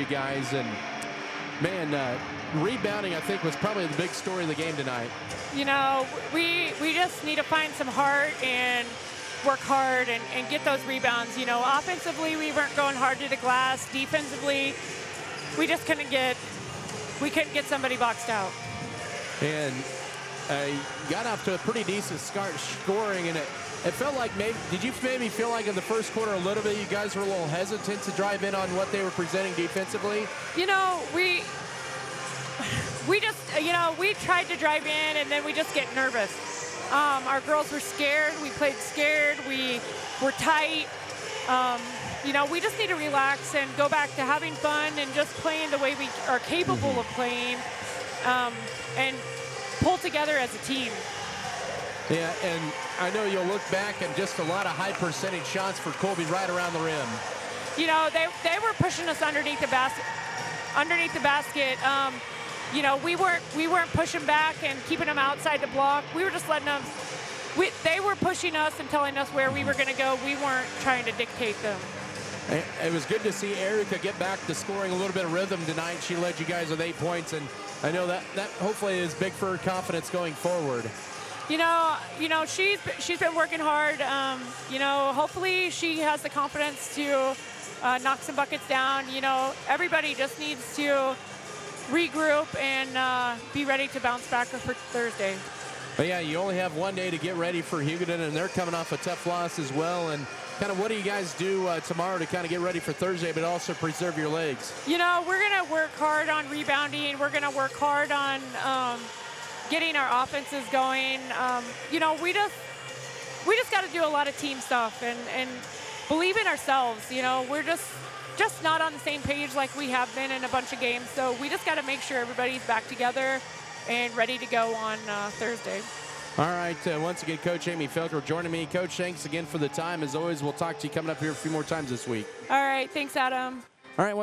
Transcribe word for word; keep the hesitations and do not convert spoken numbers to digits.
you guys. And, man, uh, rebounding, I think, was probably the big story of the game tonight. You know, we, we just need to find some heart and work hard and, and get those rebounds. You know, offensively, we weren't going hard to the glass. Defensively, we just couldn't get, we couldn't get somebody boxed out. And uh, got off to a pretty decent start scoring, and it, it felt like maybe, did you maybe feel like in the first quarter a little bit you guys were a little hesitant to drive in on what they were presenting defensively? You know, we, we just, you know, we tried to drive in and then we just get nervous. Um, our girls were scared. We played scared. We were tight. Um, you know, we just need to relax and go back to having fun and just playing the way we are capable mm-hmm. of playing um, and pull together as a team. Yeah, and I know you'll look back at just a lot of high percentage shots for Colby right around the rim. You know, they, they were pushing us underneath the basket. Underneath the basket. Um, You know, we weren't we weren't pushing back and keeping them outside the block. We were just letting them. We, they were pushing us and telling us where we were going to go. We weren't trying to dictate them. It was good to see Erica get back to scoring a little bit of rhythm tonight. She led you guys with eight points, and I know that that hopefully is big for her confidence going forward. You know, you know she's she's been working hard. Um, you know, hopefully she has the confidence to uh, knock some buckets down. You know, everybody just needs to regroup and uh, be ready to bounce back for Thursday. But yeah, you only have one day to get ready for Hugoton, and they're coming off a tough loss as well. And kind of what do you guys do uh, tomorrow to kind of get ready for Thursday, but also preserve your legs? You know, we're going to work hard on rebounding. We're going to work hard on um, getting our offenses going. Um, you know, we just we just got to do a lot of team stuff and, and believe in ourselves. You know, we're just just not on the same page like we have been in a bunch of games. So we just got to make sure everybody's back together and ready to go on uh, Thursday. All right, uh, once again, Coach Amy Felker joining me. Coach, thanks again for the time. As always, we'll talk to you coming up here a few more times this week. All right, thanks, Adam. All right.